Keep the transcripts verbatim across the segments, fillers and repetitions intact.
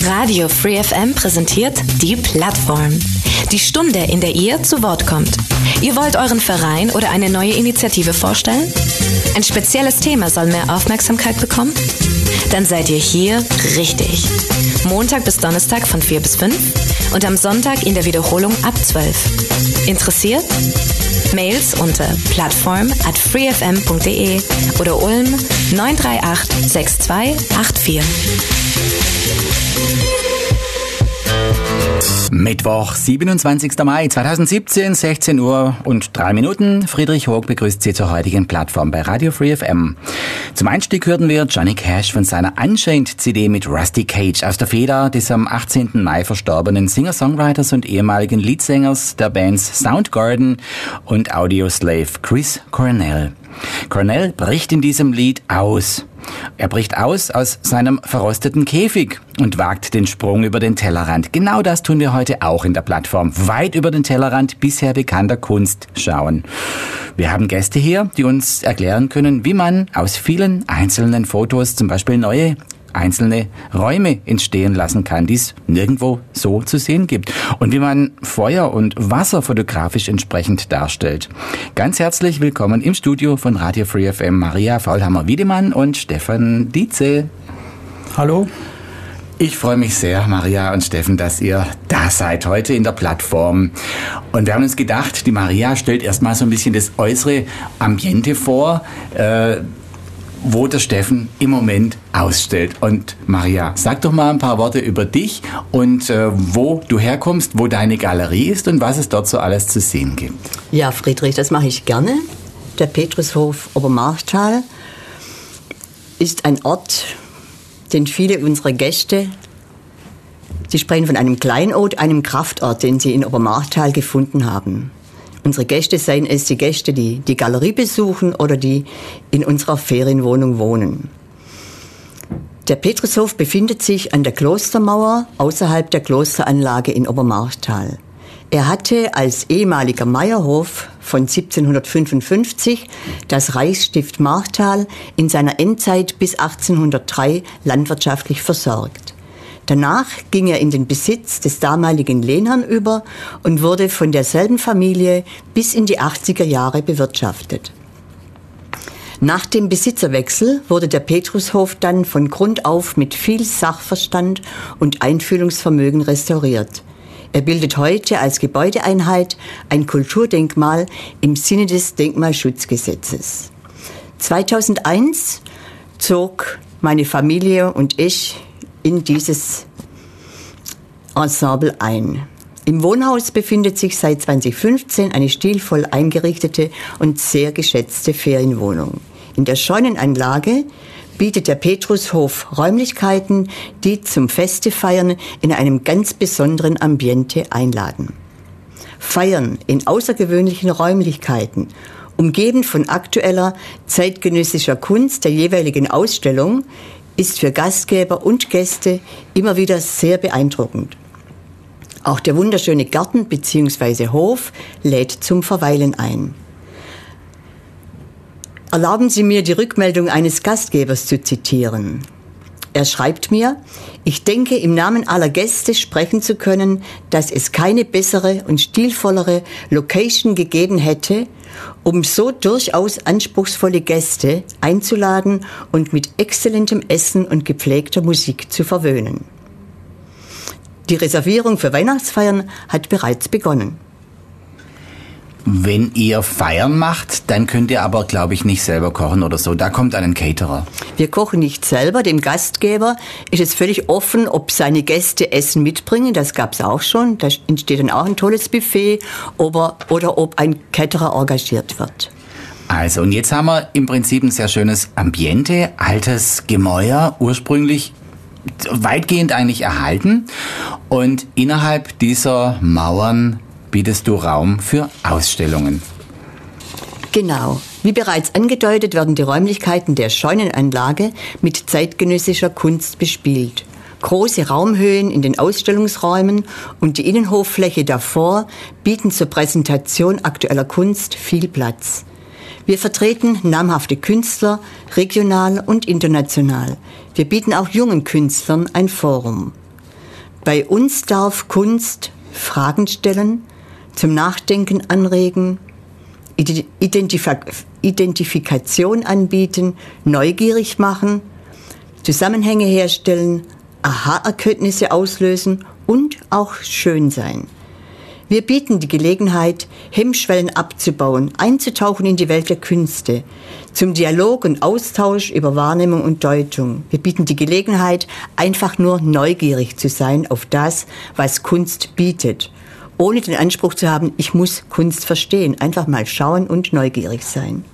Radio Free F M präsentiert die Plattform. Die Stunde, in der ihr zu Wort kommt. Ihr wollt euren Verein oder eine neue Initiative vorstellen? Ein spezielles Thema soll mehr Aufmerksamkeit bekommen? Dann seid ihr hier richtig. Montag bis Donnerstag von vier bis fünf und am Sonntag in der Wiederholung ab zwölf. Interessiert? Mails unter plattform at freefm.de oder Ulm neun drei acht sechs zwei acht vier. Mittwoch, siebenundzwanzigster Mai zweitausendsiebzehn, sechzehn Uhr und drei Minuten. Friedrich Hoog begrüßt Sie zur heutigen Plattform bei Radio Free F M. Zum Einstieg hörten wir Johnny Cash von seiner Unchained-C D mit Rusty Cage aus der Feder des am achtzehnten Mai verstorbenen Singer-Songwriters und ehemaligen Leadsängers der Bands Soundgarden und Audioslave Chris Cornell. Cornell bricht in diesem Lied aus. Er bricht aus aus seinem verrosteten Käfig und wagt den Sprung über den Tellerrand. Genau das tun wir heute auch in der Plattform. Weit über den Tellerrand bisher bekannter Kunst schauen. Wir haben Gäste hier, die uns erklären können, wie man aus vielen einzelnen Fotos zum Beispiel neue einzelne Räume entstehen lassen kann, die es nirgendwo so zu sehen gibt. Und wie man Feuer und Wasser fotografisch entsprechend darstellt. Ganz herzlich willkommen im Studio von Radio Free F M Maria Faulhammer-Wiedemann und Stefan Dietze. Hallo. Ich freue mich sehr, Maria und Steffen, dass ihr da seid heute in der Plattform. Und wir haben uns gedacht, die Maria stellt erstmal so ein bisschen das äußere Ambiente vor, äh, wo der Steffen im Moment ausstellt. Und Maria, sag doch mal ein paar Worte über dich und äh, wo du herkommst, wo deine Galerie ist und was es dort so alles zu sehen gibt. Ja, Friedrich, das mache ich gerne. Der Petrushof Obermarchtal ist ein Ort, den viele unserer Gäste, sie sprechen von einem Kleinod, einem Kraftort, den sie in Obermarchtal gefunden haben. Unsere Gäste, seien es die Gäste, die die Galerie besuchen oder die in unserer Ferienwohnung wohnen. Der Petrushof befindet sich an der Klostermauer außerhalb der Klosteranlage in Obermarchtal. Er hatte als ehemaliger Meierhof von siebzehnhundertfünfundfünfzig das Reichsstift Marchtal in seiner Endzeit bis achtzehnhundertdrei landwirtschaftlich versorgt. Danach ging er in den Besitz des damaligen Lehnherrn über und wurde von derselben Familie bis in die achtziger Jahre bewirtschaftet. Nach dem Besitzerwechsel wurde der Petrushof dann von Grund auf mit viel Sachverstand und Einfühlungsvermögen restauriert. Er bildet heute als Gebäudeeinheit ein Kulturdenkmal im Sinne des Denkmalschutzgesetzes. zweitausendeins zog meine Familie und ich in dieses Ensemble ein. Im Wohnhaus befindet sich seit zweitausendfünfzehn eine stilvoll eingerichtete und sehr geschätzte Ferienwohnung. In der Scheunenanlage bietet der Petrushof Räumlichkeiten, die zum Festefeiern in einem ganz besonderen Ambiente einladen. Feiern in außergewöhnlichen Räumlichkeiten, umgeben von aktueller zeitgenössischer Kunst der jeweiligen Ausstellung, ist für Gastgeber und Gäste immer wieder sehr beeindruckend. Auch der wunderschöne Garten bzw. Hof lädt zum Verweilen ein. Erlauben Sie mir, die Rückmeldung eines Gastgebers zu zitieren. Er schreibt mir: Ich denke, im Namen aller Gäste sprechen zu können, dass es keine bessere und stilvollere Location gegeben hätte, um so durchaus anspruchsvolle Gäste einzuladen und mit exzellentem Essen und gepflegter Musik zu verwöhnen. Die Reservierung für Weihnachtsfeiern hat bereits begonnen. Wenn ihr Feiern macht, dann könnt ihr aber, glaube ich, nicht selber kochen oder so. Da kommt ein Caterer. Wir kochen nicht selber. Dem Gastgeber ist es völlig offen, ob seine Gäste Essen mitbringen. Das gab es auch schon. Da entsteht dann auch ein tolles Buffet. Oder, oder ob ein Caterer engagiert wird. Also, und jetzt haben wir im Prinzip ein sehr schönes Ambiente. Altes Gemäuer, ursprünglich weitgehend eigentlich erhalten. Und innerhalb dieser Mauern bietest du Raum für Ausstellungen. Genau. Wie bereits angedeutet, werden die Räumlichkeiten der Scheunenanlage mit zeitgenössischer Kunst bespielt. Große Raumhöhen in den Ausstellungsräumen und die Innenhoffläche davor bieten zur Präsentation aktueller Kunst viel Platz. Wir vertreten namhafte Künstler, regional und international. Wir bieten auch jungen Künstlern ein Forum. Bei uns darf Kunst Fragen stellen, zum Nachdenken anregen, Identif- Identifikation anbieten, neugierig machen, Zusammenhänge herstellen, Aha-Erkenntnisse auslösen und auch schön sein. Wir bieten die Gelegenheit, Hemmschwellen abzubauen, einzutauchen in die Welt der Künste, zum Dialog und Austausch über Wahrnehmung und Deutung. Wir bieten die Gelegenheit, einfach nur neugierig zu sein auf das, was Kunst bietet, ohne den Anspruch zu haben, ich muss Kunst verstehen. Einfach mal schauen und neugierig sein.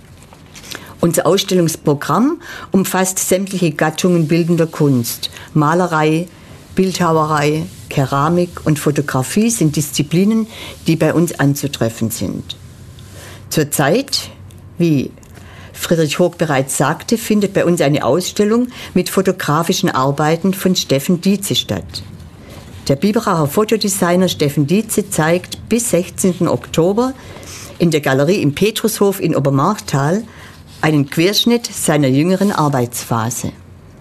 Unser Ausstellungsprogramm umfasst sämtliche Gattungen bildender Kunst. Malerei, Bildhauerei, Keramik und Fotografie sind Disziplinen, die bei uns anzutreffen sind. Zurzeit, wie Friedrich Hog bereits sagte, findet bei uns eine Ausstellung mit fotografischen Arbeiten von Steffen Dietze statt. Der Biberacher Fotodesigner Steffen Dietze zeigt bis sechzehnten Oktober in der Galerie im Petrushof in Obermarchtal einen Querschnitt seiner jüngeren Arbeitsphase.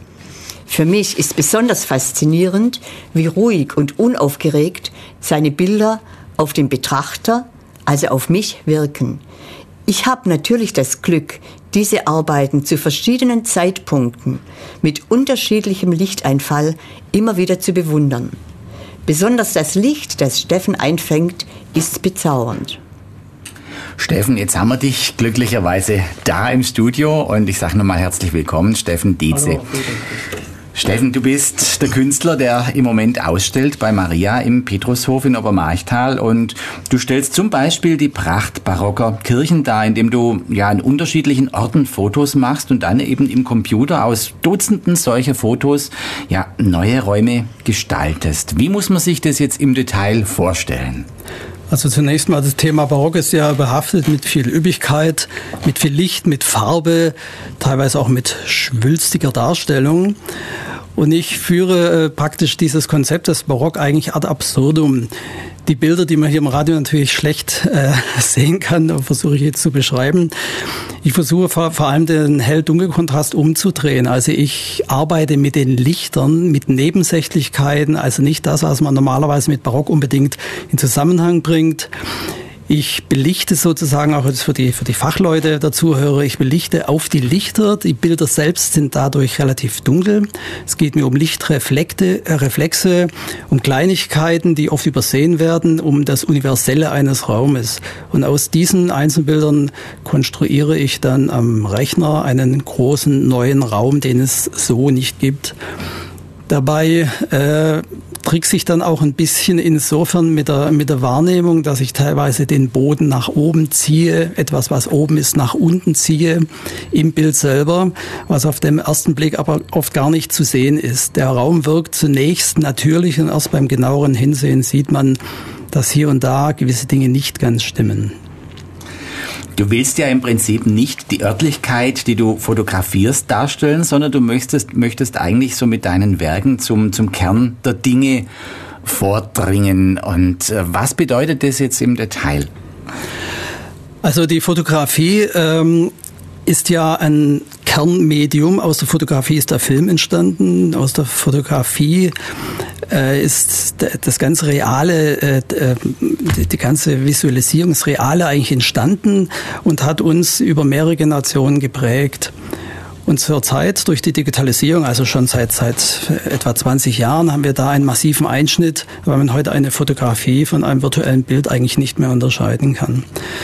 Für mich ist besonders faszinierend, wie ruhig und unaufgeregt seine Bilder auf den Betrachter, also auf mich, wirken. Ich habe natürlich das Glück, diese Arbeiten zu verschiedenen Zeitpunkten mit unterschiedlichem Lichteinfall immer wieder zu bewundern. Besonders das Licht, das Steffen einfängt, ist bezaubernd. Steffen, jetzt haben wir dich glücklicherweise da im Studio und ich sage nochmal herzlich willkommen, Steffen Dietze. Hallo. Steffen, du bist der Künstler, der im Moment ausstellt bei Maria im Petrushof in Obermarchtal und du stellst zum Beispiel die Pracht barocker Kirchen dar, indem du ja an unterschiedlichen Orten Fotos machst und dann eben im Computer aus Dutzenden solcher Fotos ja neue Räume gestaltest. Wie muss man sich das jetzt im Detail vorstellen? Also zunächst mal, das Thema Barock ist ja behaftet mit viel Üppigkeit, mit viel Licht, mit Farbe, teilweise auch mit schwülstiger Darstellung. Und ich führe äh, praktisch dieses Konzept des Barock eigentlich ad absurdum. Die Bilder, die man hier im Radio natürlich schlecht äh, sehen kann, versuche ich jetzt zu beschreiben. Ich versuche vor, vor allem den Hell-Dunkel-Kontrast umzudrehen. Also ich arbeite mit den Lichtern, mit Nebensächlichkeiten, also nicht das, was man normalerweise mit Barock unbedingt in Zusammenhang bringt. Ich belichte sozusagen auch jetzt für die, für die Fachleute der Zuhörer, ich belichte auf die Lichter. Die Bilder selbst sind dadurch relativ dunkel. Es geht mir um Lichtreflexe, äh, Reflexe, um Kleinigkeiten, die oft übersehen werden, um das Universelle eines Raumes. Und aus diesen Einzelbildern konstruiere ich dann am Rechner einen großen neuen Raum, den es so nicht gibt. Dabei äh, trickse ich dann auch ein bisschen insofern mit der, mit der Wahrnehmung, dass ich teilweise den Boden nach oben ziehe, etwas, was oben ist, nach unten ziehe im Bild selber, was auf den ersten Blick aber oft gar nicht zu sehen ist. Der Raum wirkt zunächst natürlich und erst beim genaueren Hinsehen sieht man, dass hier und da gewisse Dinge nicht ganz stimmen. Du willst ja im Prinzip nicht die Örtlichkeit, die du fotografierst, darstellen, sondern du möchtest, möchtest eigentlich so mit deinen Werken zum, zum Kern der Dinge vordringen. Und äh, was bedeutet das jetzt im Detail? Also die Fotografie ähm, ist ja ein Kernmedium. Aus der Fotografie ist der Film entstanden. Aus der Fotografie äh, ist das ganze Reale, äh, die, die ganze Visualisierung, das Reale eigentlich entstanden und hat uns über mehrere Generationen geprägt. Und zurzeit durch die Digitalisierung, also schon seit, seit etwa zwanzig Jahren, haben wir da einen massiven Einschnitt, weil man heute eine Fotografie von einem virtuellen Bild eigentlich nicht mehr unterscheiden kann.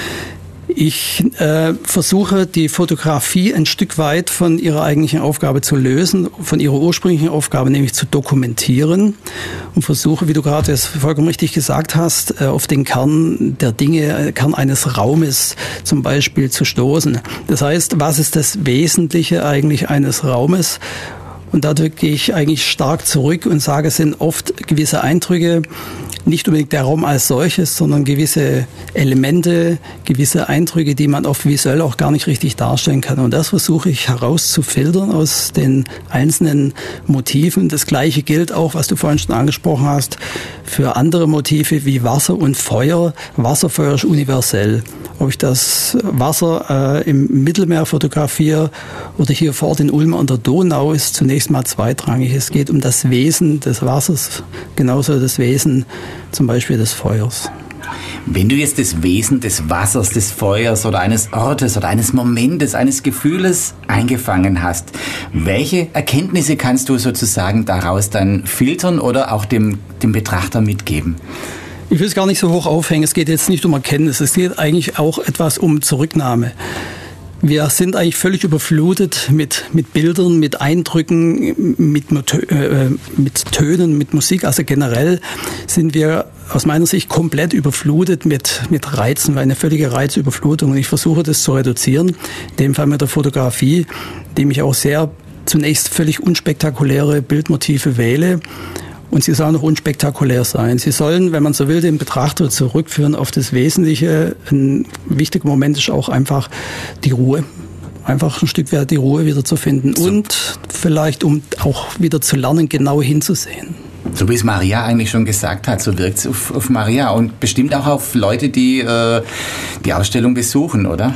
Ich äh, versuche, die Fotografie ein Stück weit von ihrer eigentlichen Aufgabe zu lösen, von ihrer ursprünglichen Aufgabe, nämlich zu dokumentieren und versuche, wie du gerade es vollkommen richtig gesagt hast, äh, auf den Kern der Dinge, Kern eines Raumes zum Beispiel zu stoßen. Das heißt, was ist das Wesentliche eigentlich eines Raumes? Und dadurch gehe ich eigentlich stark zurück und sage, es sind oft gewisse Eindrücke, nicht unbedingt der Raum als solches, sondern gewisse Elemente, gewisse Eindrücke, die man oft visuell auch gar nicht richtig darstellen kann. Und das versuche ich herauszufiltern aus den einzelnen Motiven. Das Gleiche gilt auch, was du vorhin schon angesprochen hast, für andere Motive wie Wasser und Feuer. Wasserfeuer ist universell. Ob ich das Wasser äh, im Mittelmeer fotografiere oder hier vor Ort in Ulm an der Donau, ist zunächst mal zweitrangig. Es geht um das Wesen des Wassers, genauso das Wesen zum Beispiel des Feuers. Wenn du jetzt das Wesen des Wassers, des Feuers oder eines Ortes oder eines Momentes, eines Gefühles eingefangen hast, welche Erkenntnisse kannst du sozusagen daraus dann filtern oder auch dem, dem Betrachter mitgeben? Ich will es gar nicht so hoch aufhängen. Es geht jetzt nicht um Erkenntnis. Es geht eigentlich auch etwas um Zurücknahme. Wir sind eigentlich völlig überflutet mit, mit Bildern, mit Eindrücken, mit, äh, mit Tönen, mit Musik. Also generell sind wir aus meiner Sicht komplett überflutet mit, mit Reizen, eine völlige Reizüberflutung. Und ich versuche das zu reduzieren, in dem Fall mit der Fotografie, indem ich auch sehr zunächst völlig unspektakuläre Bildmotive wähle. Und sie sollen auch unspektakulär sein. Sie sollen, wenn man so will, den Betrachter zurückführen auf das Wesentliche. Ein wichtiger Moment ist auch einfach die Ruhe. Einfach ein Stück weit die Ruhe wieder zu finden. So. Und vielleicht, um auch wieder zu lernen, genau hinzusehen. So wie es Maria eigentlich schon gesagt hat, so wirkt es auf, auf Maria und bestimmt auch auf Leute, die äh, die Ausstellung besuchen, oder?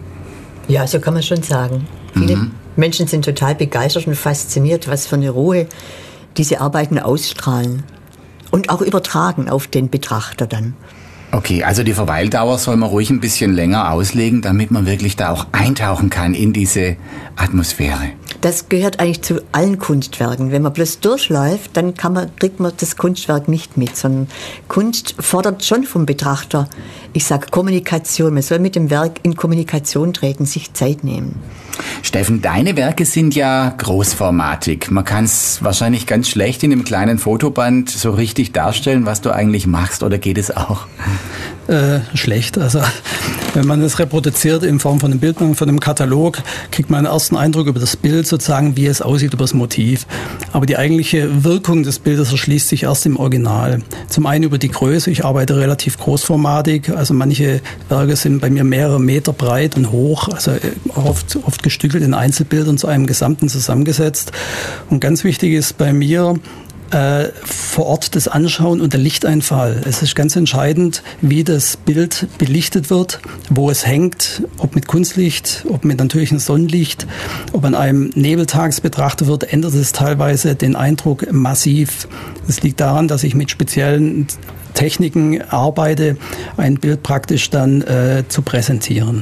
Ja, so kann man schon sagen. Viele Mhm. Menschen sind total begeistert und fasziniert, was für eine Ruhe diese Arbeiten ausstrahlen und auch übertragen auf den Betrachter dann. Okay, also die Verweildauer soll man ruhig ein bisschen länger auslegen, damit man wirklich da auch eintauchen kann in diese Atmosphäre. Das gehört eigentlich zu allen Kunstwerken. Wenn man bloß durchläuft, dann kann man, kriegt man das Kunstwerk nicht mit, sondern Kunst fordert schon vom Betrachter, ich sage Kommunikation, man soll mit dem Werk in Kommunikation treten, sich Zeit nehmen. Steffen, deine Werke sind ja großformatig. Man kann es wahrscheinlich ganz schlecht in einem kleinen Fotoband so richtig darstellen, was du eigentlich machst, oder geht es auch? Äh, schlecht. Also wenn man das reproduziert in Form von einem Bildband, von einem Katalog, kriegt man einen ersten Eindruck über das Bild, sozusagen, wie es aussieht, über das Motiv. Aber die eigentliche Wirkung des Bildes erschließt sich erst im Original. Zum einen über die Größe. Ich arbeite relativ großformatig. Also manche Werke sind bei mir mehrere Meter breit und hoch. Also oft, oft gestückelt in Einzelbildern zu einem Gesamten zusammengesetzt. Und ganz wichtig ist bei mir, Äh, vor Ort das Anschauen und der Lichteinfall. Es ist ganz entscheidend, wie das Bild belichtet wird, wo es hängt, ob mit Kunstlicht, ob mit natürlichem Sonnenlicht, ob an einem Nebeltags betrachtet wird, ändert es teilweise den Eindruck massiv. Das liegt daran, dass ich mit speziellen Techniken arbeite, ein Bild praktisch dann äh, zu präsentieren.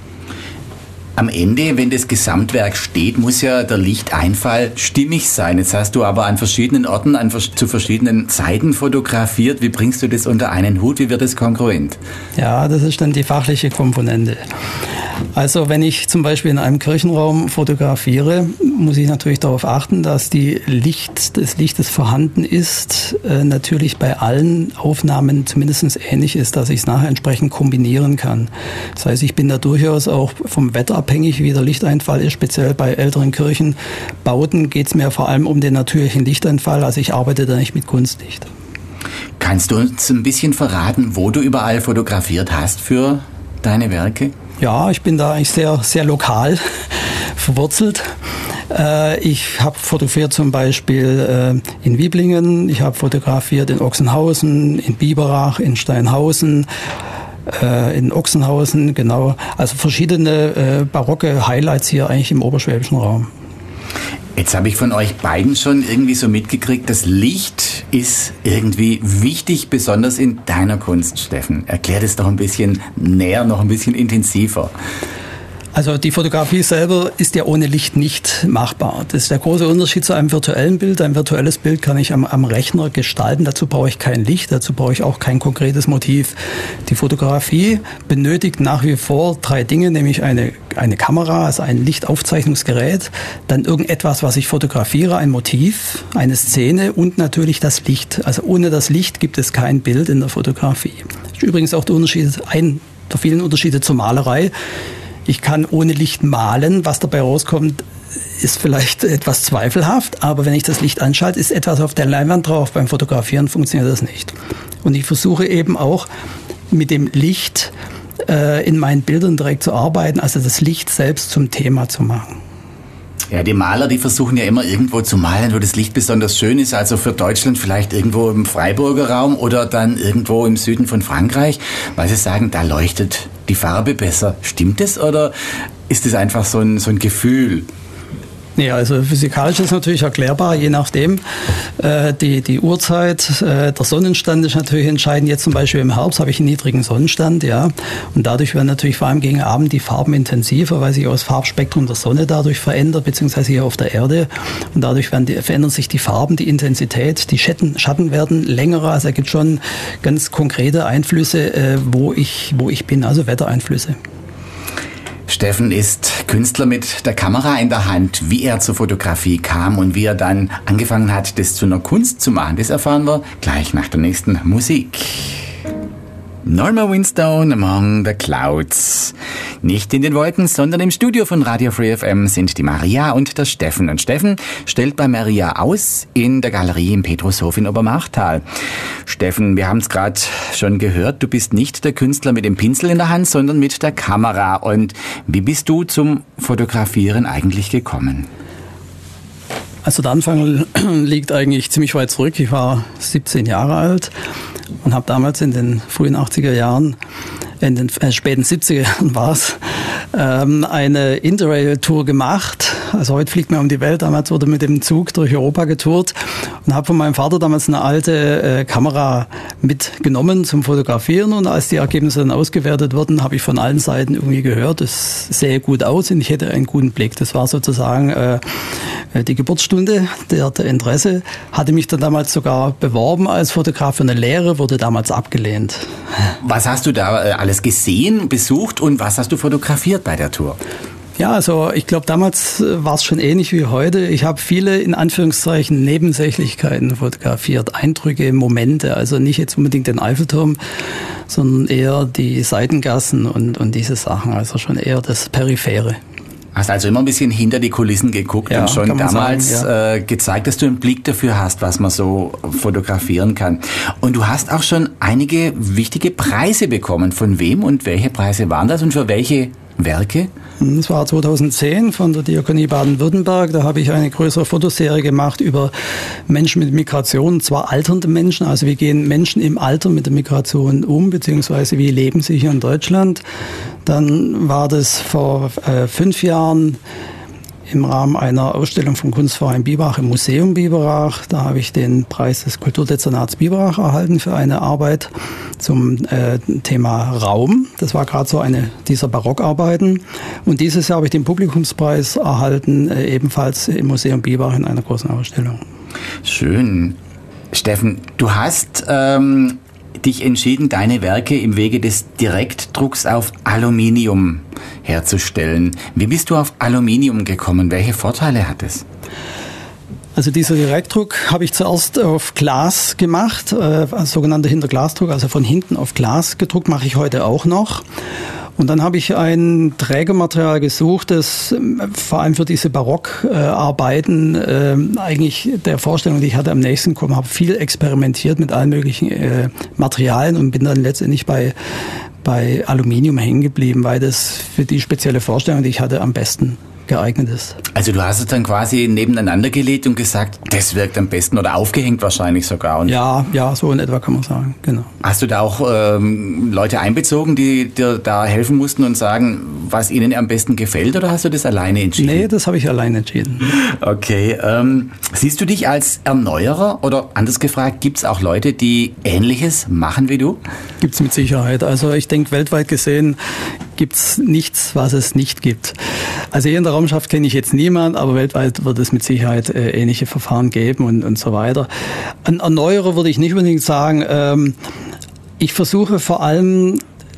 Am Ende, wenn das Gesamtwerk steht, muss ja der Lichteinfall stimmig sein. Jetzt hast du aber an verschiedenen Orten, an, zu verschiedenen Zeiten fotografiert. Wie bringst du das unter einen Hut? Wie wird es kongruent? Ja, das ist dann die fachliche Komponente. Also wenn ich zum Beispiel in einem Kirchenraum fotografiere, muss ich natürlich darauf achten, dass die Licht, das Licht, das vorhanden ist, äh, natürlich bei allen Aufnahmen zumindest ähnlich ist, dass ich es nachher entsprechend kombinieren kann. Das heißt, ich bin da durchaus auch vom Wetter abhängig, wie der Lichteinfall ist. Speziell bei älteren Kirchenbauten geht es mir vor allem um den natürlichen Lichteinfall. Also ich arbeite da nicht mit Kunstlicht. Kannst du uns ein bisschen verraten, wo du überall fotografiert hast für deine Werke? Ja, ich bin da eigentlich sehr, sehr lokal verwurzelt. Äh, ich habe fotografiert zum Beispiel äh, in Wiblingen, ich habe fotografiert in Ochsenhausen, in Biberach, in Steinhausen, äh, in Ochsenhausen, genau. Also verschiedene äh, barocke Highlights hier eigentlich im oberschwäbischen Raum. Jetzt habe ich von euch beiden schon irgendwie so mitgekriegt, das Licht ist irgendwie wichtig, besonders in deiner Kunst, Steffen. Erklär das doch ein bisschen näher, noch ein bisschen intensiver. Also die Fotografie selber ist ja ohne Licht nicht machbar. Das ist der große Unterschied zu einem virtuellen Bild. Ein virtuelles Bild kann ich am, am Rechner gestalten. Dazu brauche ich kein Licht, dazu brauche ich auch kein konkretes Motiv. Die Fotografie benötigt nach wie vor drei Dinge, nämlich eine, eine Kamera, also ein Lichtaufzeichnungsgerät, dann irgendetwas, was ich fotografiere, ein Motiv, eine Szene und natürlich das Licht. Also ohne das Licht gibt es kein Bild in der Fotografie. Das ist übrigens auch der Unterschied, ein der vielen Unterschiede zur Malerei. Ich kann ohne Licht malen, was dabei rauskommt, ist vielleicht etwas zweifelhaft, aber wenn ich das Licht anschalte, ist etwas auf der Leinwand drauf. Beim Fotografieren funktioniert das nicht. Und ich versuche eben auch mit dem Licht äh, in meinen Bildern direkt zu arbeiten, also das Licht selbst zum Thema zu machen. Ja, die Maler, die versuchen ja immer irgendwo zu malen, wo das Licht besonders schön ist. Also für Deutschland vielleicht irgendwo im Freiburger Raum oder dann irgendwo im Süden von Frankreich, weil sie sagen, da leuchtet die Farbe besser. Stimmt das oder ist es einfach so ein, so ein Gefühl? Ja, also physikalisch ist natürlich erklärbar, je nachdem. Äh, die, die Uhrzeit, äh, der Sonnenstand ist natürlich entscheidend. Jetzt zum Beispiel im Herbst habe ich einen niedrigen Sonnenstand, ja. Und dadurch werden natürlich vor allem gegen Abend die Farben intensiver, weil sich auch das Farbspektrum der Sonne dadurch verändert, beziehungsweise hier auf der Erde. Und dadurch werden die, verändern sich die Farben, die Intensität, die Schatten, Schatten werden längerer. Also es gibt schon ganz konkrete Einflüsse, äh, wo ich, wo ich bin, also Wettereinflüsse. Steffen ist Künstler mit der Kamera in der Hand. Wie er zur Fotografie kam und wie er dann angefangen hat, das zu einer Kunst zu machen, das erfahren wir gleich nach der nächsten Musik. Norma Winstone, Among the Clouds. Nicht in den Wolken, sondern im Studio von Radio Free F M sind die Maria und der Steffen. Und Steffen stellt bei Maria aus in der Galerie im Petrushof in Obermarchtal. Steffen, wir haben es gerade schon gehört, du bist nicht der Künstler mit dem Pinsel in der Hand, sondern mit der Kamera. Und wie bist du zum Fotografieren eigentlich gekommen? Also der Anfang liegt eigentlich ziemlich weit zurück. Ich war siebzehn Jahre alt und habe damals in den frühen achtziger Jahren, in den äh, späten siebziger Jahren war es, ähm, eine Interrail-Tour gemacht. Also heute fliegt man um die Welt, damals wurde mit dem Zug durch Europa getourt und habe von meinem Vater damals eine alte äh, Kamera mitgenommen zum Fotografieren. Und als die Ergebnisse dann ausgewertet wurden, habe ich von allen Seiten irgendwie gehört, es sähe gut aus und ich hätte einen guten Blick. Das war sozusagen äh, die Geburtsstunde der, der Interesse. Hatte mich dann damals sogar beworben als Fotograf für eine Lehre, wurde damals abgelehnt. Was hast du da äh, alles gesehen, besucht und was hast du fotografiert bei der Tour? Ja, also ich glaube, damals war es schon ähnlich wie heute. Ich habe viele, in Anführungszeichen, Nebensächlichkeiten fotografiert, Eindrücke, Momente, also nicht jetzt unbedingt den Eiffelturm, sondern eher die Seitengassen und, und diese Sachen, also schon eher das Periphere. Hast also immer ein bisschen hinter die Kulissen geguckt ja, und schon damals sagen, ja. äh, gezeigt, dass du einen Blick dafür hast, was man so fotografieren kann. Und du hast auch schon einige wichtige Preise bekommen. Von wem und welche Preise waren das und für welche Werke? Das war zweitausendzehn von der Diakonie Baden-Württemberg. Da habe ich eine größere Fotoserie gemacht über Menschen mit Migration, und zwar alternde Menschen. Also wie gehen Menschen im Alter mit der Migration um, beziehungsweise wie leben sie hier in Deutschland. Dann war das vor äh, fünf Jahren im Rahmen einer Ausstellung vom Kunstverein Biberach im Museum Biberach. Da habe ich den Preis des Kulturdezernats Biberach erhalten für eine Arbeit zum äh, Thema Raum. Das war gerade so eine dieser Barockarbeiten. Und dieses Jahr habe ich den Publikumspreis erhalten, äh, ebenfalls im Museum Biberach in einer großen Ausstellung. Schön. Steffen, du hast ähm, dich entschieden, deine Werke im Wege des Direktdrucks auf Aluminium herzustellen. Wie bist du auf Aluminium gekommen? Welche Vorteile hat es? Also dieser Direktdruck habe ich zuerst auf Glas gemacht, äh, sogenannter Hinterglasdruck, also von hinten auf Glas gedruckt, mache ich heute auch noch. Und dann habe ich ein Trägermaterial gesucht, das äh, vor allem für diese Barockarbeiten äh, eigentlich der Vorstellung, die ich hatte, am nächsten kommen, habe viel experimentiert mit allen möglichen äh, Materialien und bin dann letztendlich bei bei Aluminium hängen geblieben, weil das für die spezielle Vorstellung, die ich hatte, am besten geeignet ist. Also du hast es dann quasi nebeneinander gelegt und gesagt, das wirkt am besten oder aufgehängt wahrscheinlich sogar. Und ja, ja, so in etwa kann man sagen, genau. Hast du da auch ähm, Leute einbezogen, die dir da helfen mussten und sagen, was ihnen am besten gefällt, oder hast du das alleine entschieden? Nee, das habe ich alleine entschieden. Okay, ähm, siehst du dich als Erneuerer oder anders gefragt, gibt es auch Leute, die Ähnliches machen wie du? Gibt es mit Sicherheit. Also ich denke, weltweit gesehen gibt es nichts, was es nicht gibt. Also hier in der Raumschaft kenne ich jetzt niemand, aber weltweit wird es mit Sicherheit äh, ähnliche Verfahren geben und, und so weiter. Ein Erneuerer würde ich nicht unbedingt sagen. Ähm, ich versuche vor allem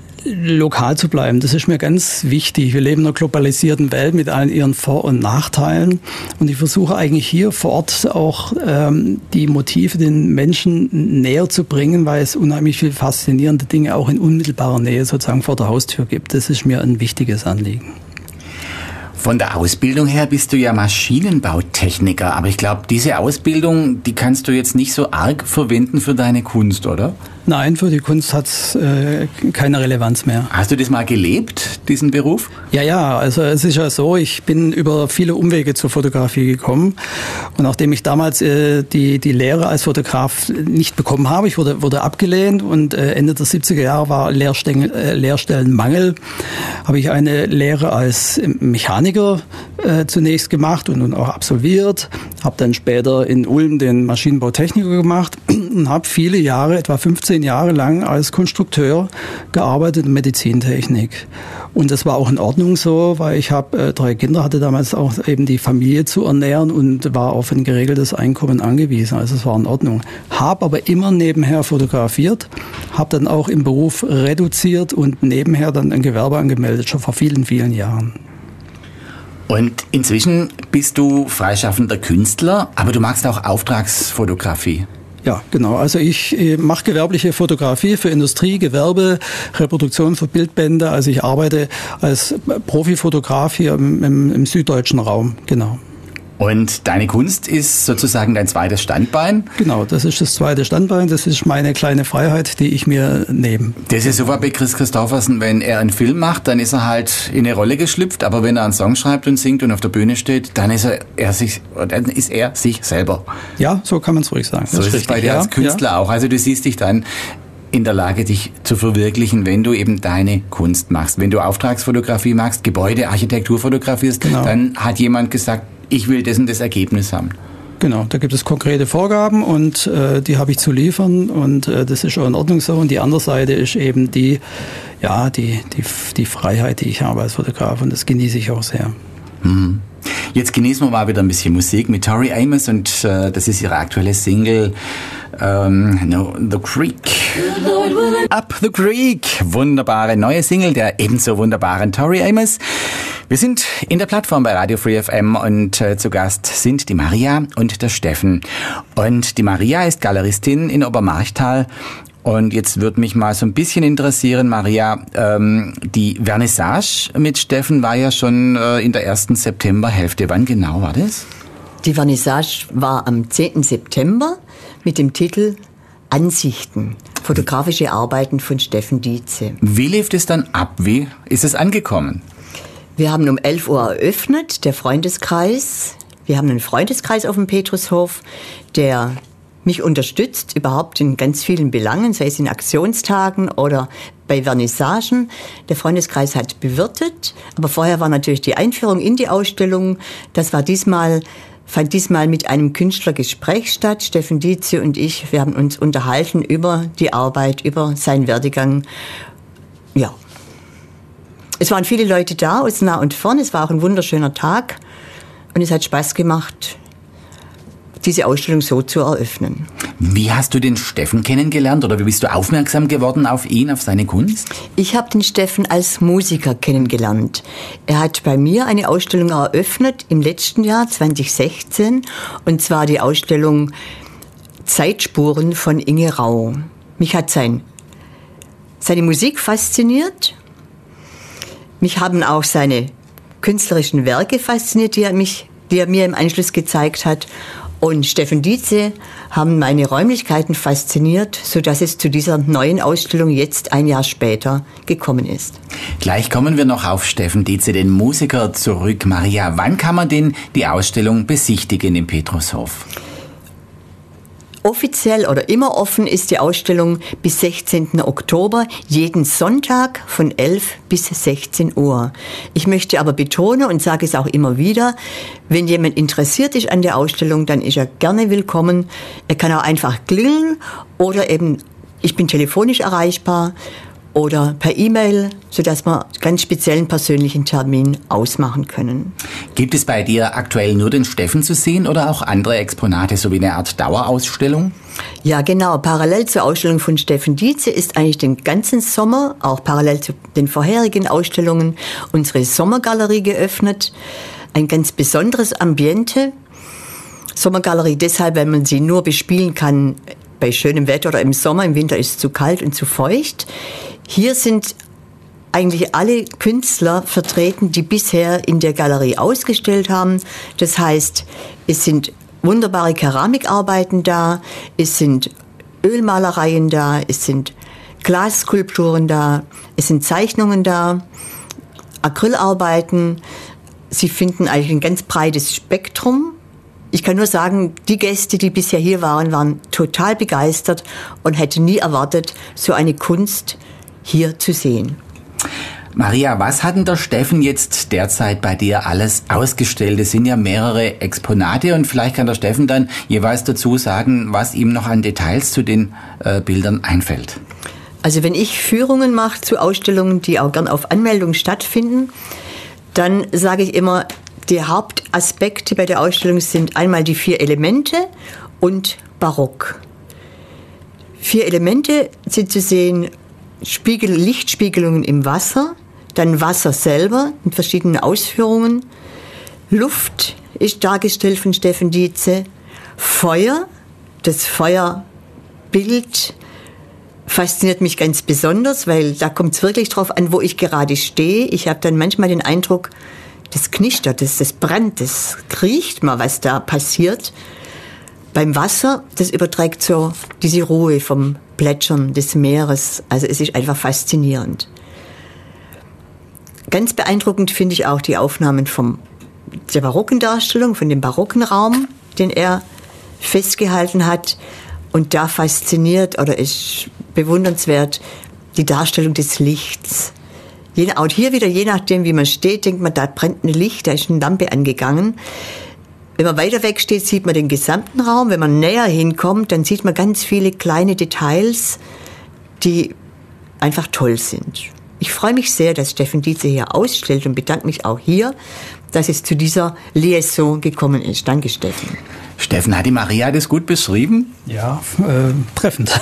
lokal zu bleiben. Das ist mir ganz wichtig. Wir leben in einer globalisierten Welt mit allen ihren Vor- und Nachteilen. Und ich versuche eigentlich hier vor Ort auch ähm, die Motive den Menschen näher zu bringen, weil es unheimlich viele faszinierende Dinge auch in unmittelbarer Nähe sozusagen vor der Haustür gibt. Das ist mir ein wichtiges Anliegen. Von der Ausbildung her bist du ja Maschinenbautechniker, aber ich glaube, diese Ausbildung, die kannst du jetzt nicht so arg verwenden für deine Kunst, oder? Nein, für die Kunst hat es äh, keine Relevanz mehr. Hast du das mal gelebt, diesen Beruf? Ja, ja, also es ist ja so, ich bin über viele Umwege zur Fotografie gekommen und nachdem ich damals äh, die, die Lehre als Fotograf nicht bekommen habe, ich wurde, wurde abgelehnt und äh, Ende der siebziger Jahre war Lehrstellen, äh, Lehrstellenmangel, habe ich eine Lehre als Mechaniker äh, zunächst gemacht und, und auch absolviert, habe dann später in Ulm den Maschinenbautechniker gemacht und habe viele Jahre, etwa fünfzehn Jahre lang als Konstrukteur gearbeitet in Medizintechnik. Und das war auch in Ordnung so, weil ich habe äh, drei Kinder, hatte damals auch eben die Familie zu ernähren und war auf ein geregeltes Einkommen angewiesen. Also es war in Ordnung. Habe aber immer nebenher fotografiert, habe dann auch im Beruf reduziert und nebenher dann ein Gewerbe angemeldet, schon vor vielen, vielen Jahren. Und inzwischen bist du freischaffender Künstler, aber du machst auch Auftragsfotografie. Ja, genau. Also ich äh, mache gewerbliche Fotografie für Industrie, Gewerbe, Reproduktion für Bildbände. Also ich arbeite als Profifotograf hier im, im, im süddeutschen Raum, genau. Und deine Kunst ist sozusagen dein zweites Standbein? Genau, das ist das zweite Standbein. Das ist meine kleine Freiheit, die ich mir nehme. Das ist so wie bei Kris Kristofferson, wenn er einen Film macht, dann ist er halt in eine Rolle geschlüpft, aber wenn er einen Song schreibt und singt und auf der Bühne steht, dann ist er, er sich, dann ist er sich selber. Ja, so kann man es ruhig sagen. So ist es bei dir als Künstler ja. auch. Also du siehst dich dann in der Lage, dich zu verwirklichen, wenn du eben deine Kunst machst. Wenn du Auftragsfotografie machst, Gebäude, Architektur fotografierst, genau. Dann hat jemand gesagt, ich will das und das Ergebnis haben. Genau, da gibt es konkrete Vorgaben und äh, die habe ich zu liefern und äh, das ist auch in Ordnung so. Und die andere Seite ist eben die, ja, die, die, die Freiheit, die ich habe als Fotograf und das genieße ich auch sehr. Mhm. Jetzt genießen wir mal wieder ein bisschen Musik mit Tori Amos und äh, das ist ihre aktuelle Single ähm, no, The Creek. Up the Creek. Wunderbare neue Single der ebenso wunderbaren Tori Amos. Wir sind in der Plattform bei Radio Free F M und äh, zu Gast sind die Maria und der Steffen. Und die Maria ist Galeristin in Obermarchtal. Und jetzt würde mich mal so ein bisschen interessieren, Maria, ähm, die Vernissage mit Steffen war ja schon äh, in der ersten Septemberhälfte. Wann genau war das? Die Vernissage war am zehnten September mit dem Titel Ansichten, fotografische Arbeiten von Steffen Dietze. Wie lief es dann ab? Wie ist es angekommen? Wir haben um elf Uhr eröffnet, der Freundeskreis. Wir haben einen Freundeskreis auf dem Petrushof, der mich unterstützt, überhaupt in ganz vielen Belangen, sei es in Aktionstagen oder bei Vernissagen. Der Freundeskreis hat bewirtet, aber vorher war natürlich die Einführung in die Ausstellung. Das war diesmal, fand diesmal mit einem Künstlergespräch statt. Steffen Dietze und ich, wir haben uns unterhalten über die Arbeit, über seinen Werdegang. Ja. Es waren viele Leute da, aus nah und fern. Es war auch ein wunderschöner Tag und es hat Spaß gemacht, diese Ausstellung so zu eröffnen. Wie hast du den Steffen kennengelernt oder wie bist du aufmerksam geworden auf ihn, auf seine Kunst? Ich habe den Steffen als Musiker kennengelernt. Er hat bei mir eine Ausstellung eröffnet im letzten Jahr, zwanzig sechzehn, und zwar die Ausstellung Zeitspuren von Inge Rau. Mich hat sein, seine Musik fasziniert. Mich haben auch seine künstlerischen Werke fasziniert, die er, mich, die er mir im Anschluss gezeigt hat. Und Steffen Dietze haben meine Räumlichkeiten fasziniert, sodass es zu dieser neuen Ausstellung jetzt ein Jahr später gekommen ist. Gleich kommen wir noch auf Steffen Dietze, den Musiker, zurück. Maria, wann kann man denn die Ausstellung besichtigen im Petrushof? Offiziell oder immer offen ist die Ausstellung bis sechzehnten Oktober, jeden Sonntag von elf bis sechzehn Uhr. Ich möchte aber betonen und sage es auch immer wieder, wenn jemand interessiert ist an der Ausstellung, dann ist er gerne willkommen. Er kann auch einfach klingeln oder eben, ich bin telefonisch erreichbar oder per E-Mail, sodass wir ganz speziellen persönlichen Termin ausmachen können. Gibt es bei dir aktuell nur den Steffen zu sehen oder auch andere Exponate, so wie eine Art Dauerausstellung? Ja, genau. Parallel zur Ausstellung von Steffen Dietze ist eigentlich den ganzen Sommer, auch parallel zu den vorherigen Ausstellungen, unsere Sommergalerie geöffnet. Ein ganz besonderes Ambiente. Sommergalerie deshalb, weil man sie nur bespielen kann bei schönem Wetter oder im Sommer. Im Winter ist es zu kalt und zu feucht. Hier sind eigentlich alle Künstler vertreten, die bisher in der Galerie ausgestellt haben. Das heißt, es sind wunderbare Keramikarbeiten da, es sind Ölmalereien da, es sind Glasskulpturen da, es sind Zeichnungen da, Acrylarbeiten. Sie finden eigentlich ein ganz breites Spektrum. Ich kann nur sagen, die Gäste, die bisher hier waren, waren total begeistert und hätten nie erwartet, so eine Kunst hier zu sehen. Maria, was hat denn der Steffen jetzt derzeit bei dir alles ausgestellt? Es sind ja mehrere Exponate und vielleicht kann der Steffen dann jeweils dazu sagen, was ihm noch an Details zu den äh, Bildern einfällt. Also wenn ich Führungen mache zu Ausstellungen, die auch gern auf Anmeldung stattfinden, dann sage ich immer, die Hauptaspekte bei der Ausstellung sind einmal die vier Elemente und Barock. Vier Elemente sind zu sehen, Spiegel, Lichtspiegelungen im Wasser, dann Wasser selber in verschiedenen Ausführungen, Luft ist dargestellt von Steffen Dietze, Feuer, das Feuerbild fasziniert mich ganz besonders, weil da kommt es wirklich drauf an, wo ich gerade stehe. Ich habe dann manchmal den Eindruck, das knistert, das, das brennt, das riecht mal, was da passiert. Beim Wasser, das überträgt so diese Ruhe vom Plätschern des Meeres. Also es ist einfach faszinierend. Ganz beeindruckend finde ich auch die Aufnahmen vom, der barocken Darstellung, von dem barocken Raum, den er festgehalten hat. Und da fasziniert oder ist bewundernswert die Darstellung des Lichts. Je, auch hier wieder, je nachdem, wie man steht, denkt man, da brennt ein Licht, da ist eine Lampe angegangen. Wenn man weiter weg steht, sieht man den gesamten Raum. Wenn man näher hinkommt, dann sieht man ganz viele kleine Details, die einfach toll sind. Ich freue mich sehr, dass Steffen Dietze hier ausstellt und bedanke mich auch hier, dass es zu dieser Liaison gekommen ist. Danke, Steffen. Steffen, hat die Maria das gut beschrieben? Ja, äh, treffend.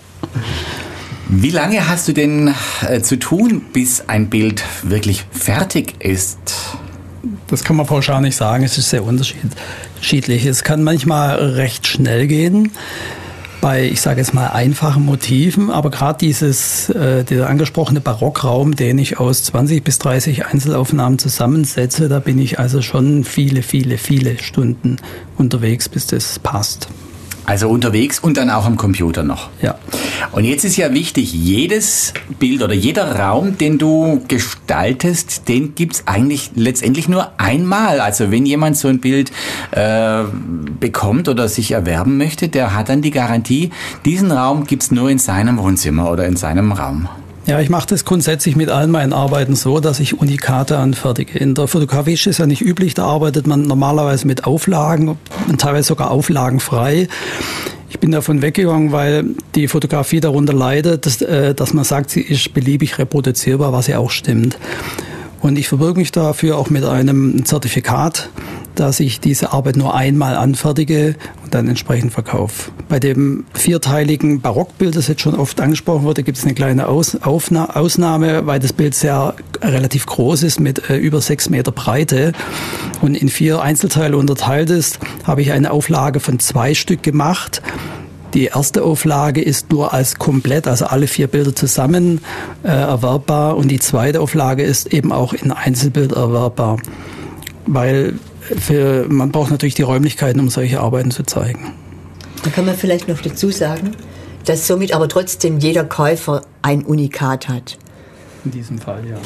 Wie lange hast du denn äh, zu tun, bis ein Bild wirklich fertig ist? Das kann man pauschal nicht sagen, es ist sehr unterschiedlich. Es kann manchmal recht schnell gehen, bei, ich sage jetzt mal, einfachen Motiven, aber gerade dieses, äh, der angesprochene Barockraum, den ich aus zwanzig bis dreißig Einzelaufnahmen zusammensetze, da bin ich also schon viele, viele, viele Stunden unterwegs, bis das passt. Also unterwegs und dann auch am Computer noch. Ja. Und jetzt ist ja wichtig, jedes Bild oder jeder Raum, den du gestaltest, den gibt's eigentlich letztendlich nur einmal. Also wenn jemand so ein Bild äh, bekommt oder sich erwerben möchte, der hat dann die Garantie, diesen Raum gibt's nur in seinem Wohnzimmer oder in seinem Raum. Ja, ich mache das grundsätzlich mit allen meinen Arbeiten so, dass ich Unikate anfertige. In der Fotografie ist es ja nicht üblich, da arbeitet man normalerweise mit Auflagen und teilweise sogar auflagenfrei. Ich bin davon weggegangen, weil die Fotografie darunter leidet, dass, äh, dass man sagt, sie ist beliebig reproduzierbar, was ja auch stimmt. Und ich verbürge mich dafür auch mit einem Zertifikat, dass ich diese Arbeit nur einmal anfertige und dann entsprechend verkaufe. Bei dem vierteiligen Barockbild, das jetzt schon oft angesprochen wurde, gibt es eine kleine Aus, Aufna- Ausnahme, weil das Bild sehr relativ groß ist mit äh, über sechs Meter Breite und in vier Einzelteile unterteilt ist, habe ich eine Auflage von zwei Stück gemacht. Die erste Auflage ist nur als komplett, also alle vier Bilder zusammen äh, erwerbbar und die zweite Auflage ist eben auch in Einzelbild erwerbbar, weil für, man braucht natürlich die Räumlichkeiten, um solche Arbeiten zu zeigen. Da kann man vielleicht noch dazu sagen, dass somit aber trotzdem jeder Käufer ein Unikat hat. In diesem Fall, ja.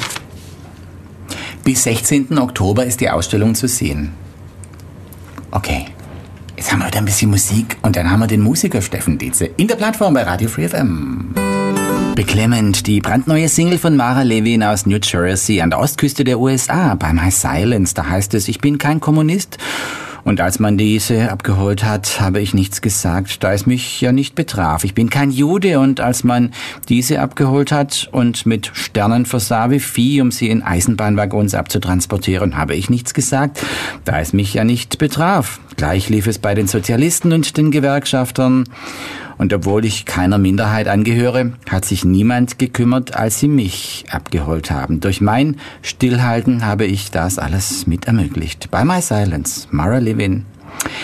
Bis sechzehnten Oktober ist die Ausstellung zu sehen. Okay. Jetzt haben wir wieder ein bisschen Musik und dann haben wir den Musiker Steffen Dietze in der Plattform bei Radio Free F M. Beklemmend, die brandneue Single von Mara Levin aus New Jersey an der Ostküste der U S A, bei My Silence. Da heißt es, ich bin kein Kommunist. Und als man diese abgeholt hat, habe ich nichts gesagt, da es mich ja nicht betraf. Ich bin kein Jude und als man diese abgeholt hat und mit Sternen versah wie Vieh, um sie in Eisenbahnwaggons abzutransportieren, habe ich nichts gesagt, da es mich ja nicht betraf. Gleich lief es bei den Sozialisten und den Gewerkschaftern. Und obwohl ich keiner Minderheit angehöre, hat sich niemand gekümmert, als sie mich abgeholt haben. Durch mein Stillhalten habe ich das alles mit ermöglicht. By My Silence, Mara Levin.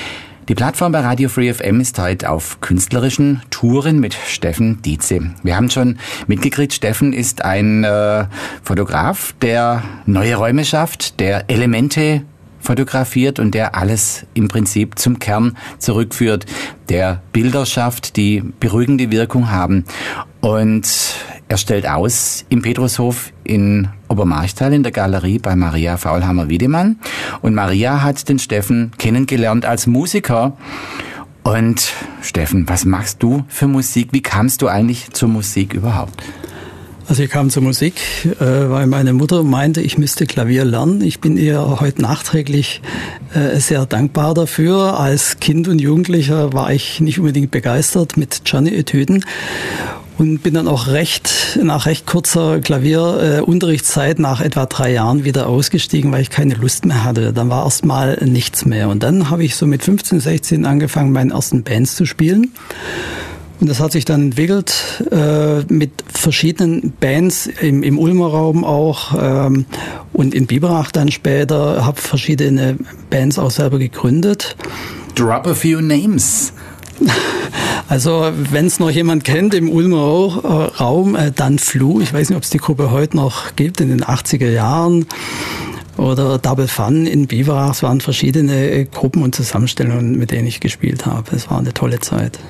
Die Plattform bei Radio Free F M ist heute auf künstlerischen Touren mit Steffen Dietze. Wir haben schon mitgekriegt, Steffen ist ein äh, Fotograf, der neue Räume schafft, der Elemente fotografiert und der alles im Prinzip zum Kern zurückführt, der Bilder schafft, die beruhigende Wirkung haben. Und er stellt aus im Petrushof in Obermarchtal in der Galerie bei Maria Faulhammer-Wiedemann. Und Maria hat den Steffen kennengelernt als Musiker. Und Steffen, was machst du für Musik? Wie kamst du eigentlich zur Musik überhaupt? Also ich kam zur Musik, äh, weil meine Mutter meinte, ich müsste Klavier lernen. Ich bin ihr heute nachträglich äh, sehr dankbar dafür. Als Kind und Jugendlicher war ich nicht unbedingt begeistert mit Czerny-Etüden und bin dann auch recht nach recht kurzer Klavierunterrichtszeit, äh, nach etwa drei Jahren, wieder ausgestiegen, weil ich keine Lust mehr hatte. Dann war erst mal nichts mehr. Und dann habe ich so mit fünfzehn, sechzehn angefangen, meine ersten Bands zu spielen. Und das hat sich dann entwickelt äh, mit verschiedenen Bands im, im Ulmer Raum auch ähm, und in Biberach dann später. Habe verschiedene Bands auch selber gegründet. Drop a few names. Also wenn es noch jemand kennt im Ulmer Raum, äh, dann Flu. Ich weiß nicht, ob es die Gruppe heute noch gibt, in den achtziger Jahren. Oder Double Fun in Biberach. Es waren verschiedene Gruppen und Zusammenstellungen, mit denen ich gespielt habe. Es war eine tolle Zeit.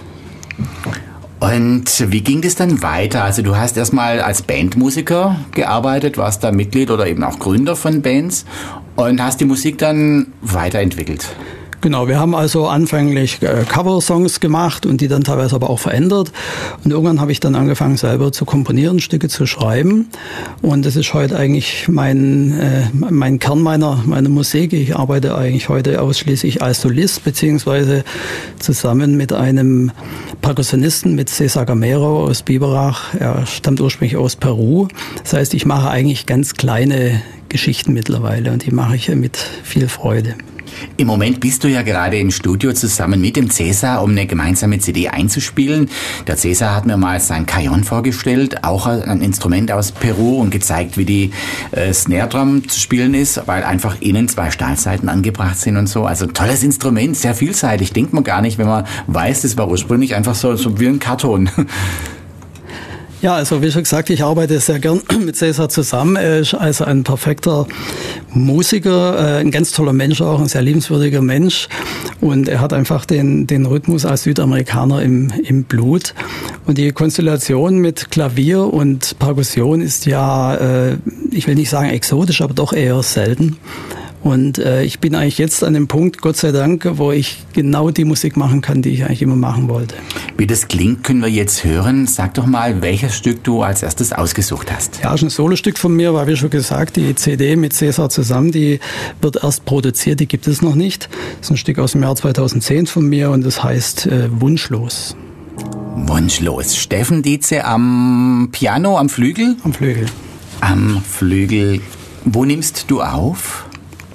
Und wie ging das dann weiter? Also du hast erstmal als Bandmusiker gearbeitet, warst da Mitglied oder eben auch Gründer von Bands und hast die Musik dann weiterentwickelt. Genau, wir haben also anfänglich äh, Cover-Songs gemacht und die dann teilweise aber auch verändert. Und irgendwann habe ich dann angefangen, selber zu komponieren, Stücke zu schreiben. Und das ist heute eigentlich mein, äh, mein Kern meiner, meiner Musik. Ich arbeite eigentlich heute ausschließlich als Solist, beziehungsweise zusammen mit einem Perkussionisten, mit Cesar Gamero aus Biberach. Er stammt ursprünglich aus Peru. Das heißt, ich mache eigentlich ganz kleine Geschichten mittlerweile und die mache ich mit viel Freude. Im Moment bist du ja gerade im Studio zusammen mit dem Cesar, um eine gemeinsame C D einzuspielen. Der Cesar hat mir mal sein Cajon vorgestellt, auch ein Instrument aus Peru, und gezeigt, wie die äh, Snare Drum zu spielen ist, weil einfach innen zwei Stahlsaiten angebracht sind und so. Also tolles Instrument, sehr vielseitig. Denkt man gar nicht, wenn man weiß, das war ursprünglich einfach so, so wie ein Karton. Ja, also wie schon gesagt, ich arbeite sehr gern mit Cesar zusammen. Er ist also ein perfekter Musiker, ein ganz toller Mensch auch, ein sehr liebenswürdiger Mensch. Und er hat einfach den, den Rhythmus als Südamerikaner im, im Blut. Und die Konstellation mit Klavier und Perkussion ist ja, äh, ich will nicht sagen exotisch, aber doch eher selten. Und äh, ich bin eigentlich jetzt an dem Punkt, Gott sei Dank, wo ich genau die Musik machen kann, die ich eigentlich immer machen wollte. Wie das klingt, können wir jetzt hören. Sag doch mal, welches Stück du als erstes ausgesucht hast. Ja, das ist ein Solostück von mir, weil wie schon gesagt, die C D mit Cesar zusammen, die wird erst produziert, die gibt es noch nicht. Das ist ein Stück aus dem Jahr zweitausendzehn von mir und das heißt äh, Wunschlos. Wunschlos. Steffen Dietze am Piano, am Flügel? Am Flügel. Am Flügel. Wo nimmst du auf?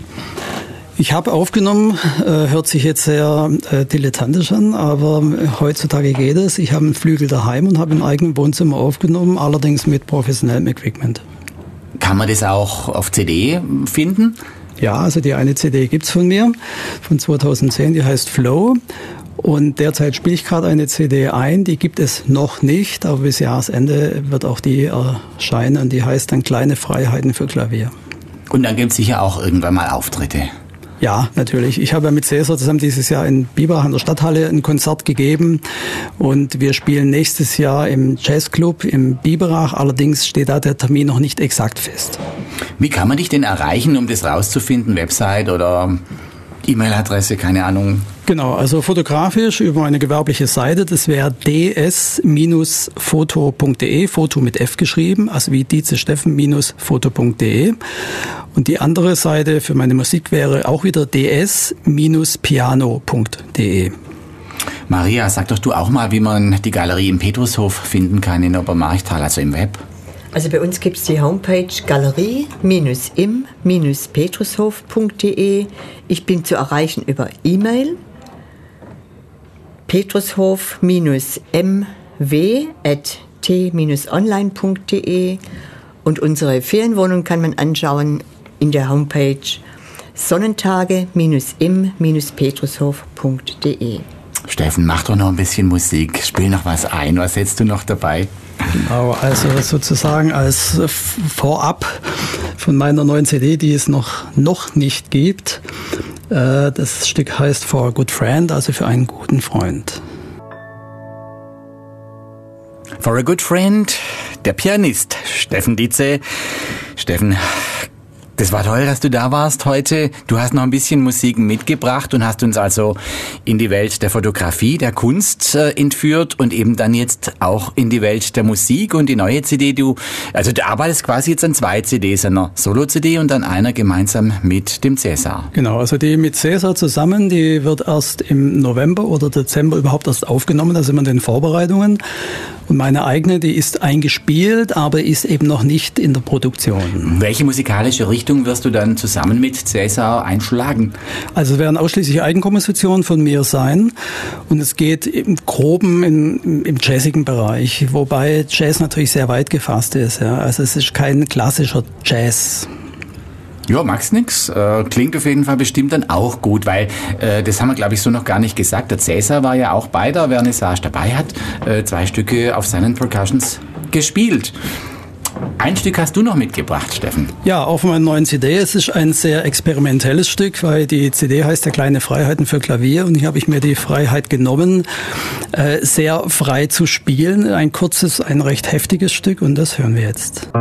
Ich habe aufgenommen, äh, hört sich jetzt sehr äh, dilettantisch an, aber heutzutage geht es. Ich habe einen Flügel daheim und habe im eigenen Wohnzimmer aufgenommen, allerdings mit professionellem Equipment. Kann man das auch auf C D finden? Ja, also die eine C D gibt's von mir, von zweitausendzehn, die heißt Flow. Und derzeit spiele ich gerade eine C D ein, die gibt es noch nicht, aber bis Jahresende wird auch die erscheinen und die heißt dann Kleine Freiheiten für Klavier. Und dann gibt es sicher auch irgendwann mal Auftritte. Ja, natürlich. Ich habe ja mit Cesar zusammen dieses Jahr in Biberach in der Stadthalle ein Konzert gegeben und wir spielen nächstes Jahr im Jazzclub im Biberach. Allerdings steht da der Termin noch nicht exakt fest. Wie kann man dich denn erreichen, um das rauszufinden? Website oder E-Mail-Adresse, keine Ahnung? Genau, also fotografisch über eine gewerbliche Seite, das wäre d s foto punkt d e, Foto mit F geschrieben, also wie Dietze Steffen foto punkt d e. Und die andere Seite für meine Musik wäre auch wieder d s piano punkt d e. Maria, sag doch du auch mal, wie man die Galerie im Petrushof finden kann in Obermarchtal, also im Web. Also bei uns gibt es die Homepage galerie im petrushof punkt d e. Ich bin zu erreichen über E-Mail petrushof m w at t online punkt d e und unsere Ferienwohnung kann man anschauen in der Homepage sonnentage im petrushof punkt de. Steffen, mach doch noch ein bisschen Musik. Spiel noch was ein. Was setzt du noch dabei? Genau, also sozusagen als Vorab von meiner neuen C D, die es noch, noch nicht gibt. Das Stück heißt For a Good Friend, also für einen guten Freund. For a Good Friend, der Pianist Steffen Dietze. Steffen, das war toll, dass du da warst heute. Du hast noch ein bisschen Musik mitgebracht und hast uns also in die Welt der Fotografie, der Kunst äh, entführt und eben dann jetzt auch in die Welt der Musik und die neue C D. Du, also du arbeitest quasi jetzt an zwei C Ds, einer Solo-C D und dann einer gemeinsam mit dem Cäsar. Genau, also die mit Cäsar zusammen, die wird erst im November oder Dezember überhaupt erst aufgenommen, da sind wir in den Vorbereitungen. Und meine eigene, die ist eingespielt, aber ist eben noch nicht in der Produktion. Welche musikalische Richtung wirst du dann zusammen mit Cäsar einschlagen? Also es werden ausschließlich Eigenkompositionen von mir sein und es geht im Groben in, im jazzigen Bereich, wobei Jazz natürlich sehr weit gefasst ist. Ja. Also es ist kein klassischer Jazz. Ja, mag's nix. Äh, klingt auf jeden Fall bestimmt dann auch gut, weil äh, das haben wir, glaube ich, so noch gar nicht gesagt. Der Cäsar war ja auch bei der Vernissage dabei, hat äh, zwei Stücke auf seinen Percussions gespielt. Ein Stück hast du noch mitgebracht, Steffen. Ja, auf meiner neuen C D. Es ist ein sehr experimentelles Stück, weil die C D heißt ja Kleine Freiheiten für Klavier und hier habe ich mir die Freiheit genommen, äh, sehr frei zu spielen. Ein kurzes, ein recht heftiges Stück und das hören wir jetzt.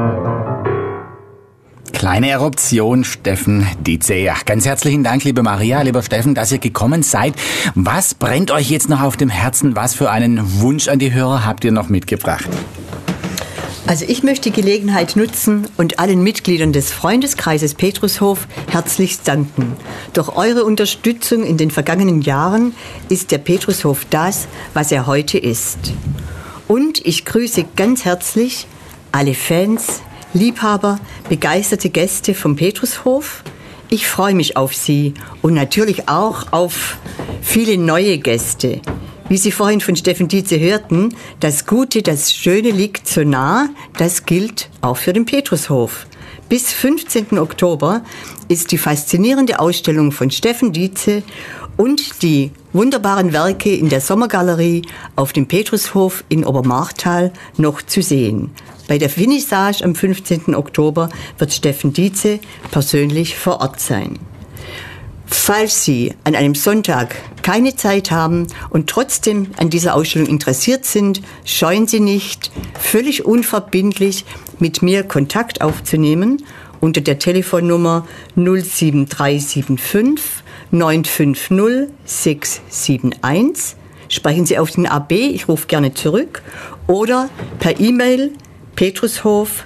Kleine Eruption, Steffen Dietze. Ja, ganz herzlichen Dank, liebe Maria, lieber Steffen, dass ihr gekommen seid. Was brennt euch jetzt noch auf dem Herzen? Was für einen Wunsch an die Hörer habt ihr noch mitgebracht? Also ich möchte die Gelegenheit nutzen und allen Mitgliedern des Freundeskreises Petrushof herzlichst danken. Durch eure Unterstützung in den vergangenen Jahren ist der Petrushof das, was er heute ist. Und ich grüße ganz herzlich alle Fans, Liebhaber, begeisterte Gäste vom Petrushof. Ich freue mich auf Sie und natürlich auch auf viele neue Gäste. Wie Sie vorhin von Steffen Dietze hörten, das Gute, das Schöne liegt so nah, das gilt auch für den Petrushof. Bis fünfzehnten Oktober ist die faszinierende Ausstellung von Steffen Dietze und die wunderbaren Werke in der Sommergalerie auf dem Petrushof in Obermarchtal noch zu sehen. Bei der Vernissage am fünfzehnten Oktober wird Steffen Dietze persönlich vor Ort sein. Falls Sie an einem Sonntag keine Zeit haben und trotzdem an dieser Ausstellung interessiert sind, scheuen Sie nicht, völlig unverbindlich mit mir Kontakt aufzunehmen unter der Telefonnummer null sieben drei sieben fünf neun fünf null sechs sieben eins. Sprechen Sie auf den A B, ich rufe gerne zurück, oder per E-Mail petrushof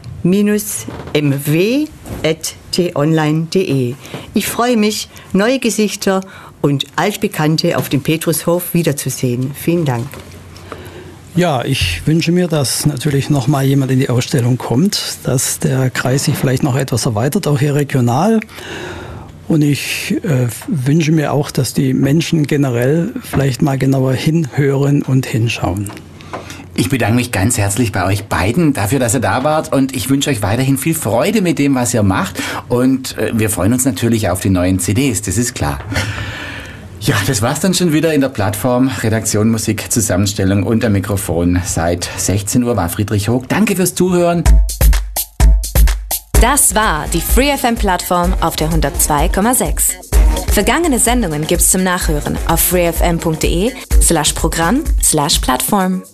m w at t online punkt de. Ich freue mich, neue Gesichter und Altbekannte auf dem Petrushof wiederzusehen. Vielen Dank. Ja, ich wünsche mir, dass natürlich noch mal jemand in die Ausstellung kommt, dass der Kreis sich vielleicht noch etwas erweitert, auch hier regional. Und ich äh, wünsche mir auch, dass die Menschen generell vielleicht mal genauer hinhören und hinschauen. Ich bedanke mich ganz herzlich bei euch beiden dafür, dass ihr da wart und ich wünsche euch weiterhin viel Freude mit dem, was ihr macht und äh, wir freuen uns natürlich auf die neuen C Ds, das ist klar. Ja, das war's dann schon wieder in der Plattform Redaktion Musik Zusammenstellung unter Mikrofon. Seit sechzehn Uhr war Friedrich Hoog. Danke fürs Zuhören. Das war die Free F M Plattform auf der hundertzwei Komma sechs. Vergangene Sendungen gibt's zum Nachhören auf freefm punkt de slash Programm slash Plattform.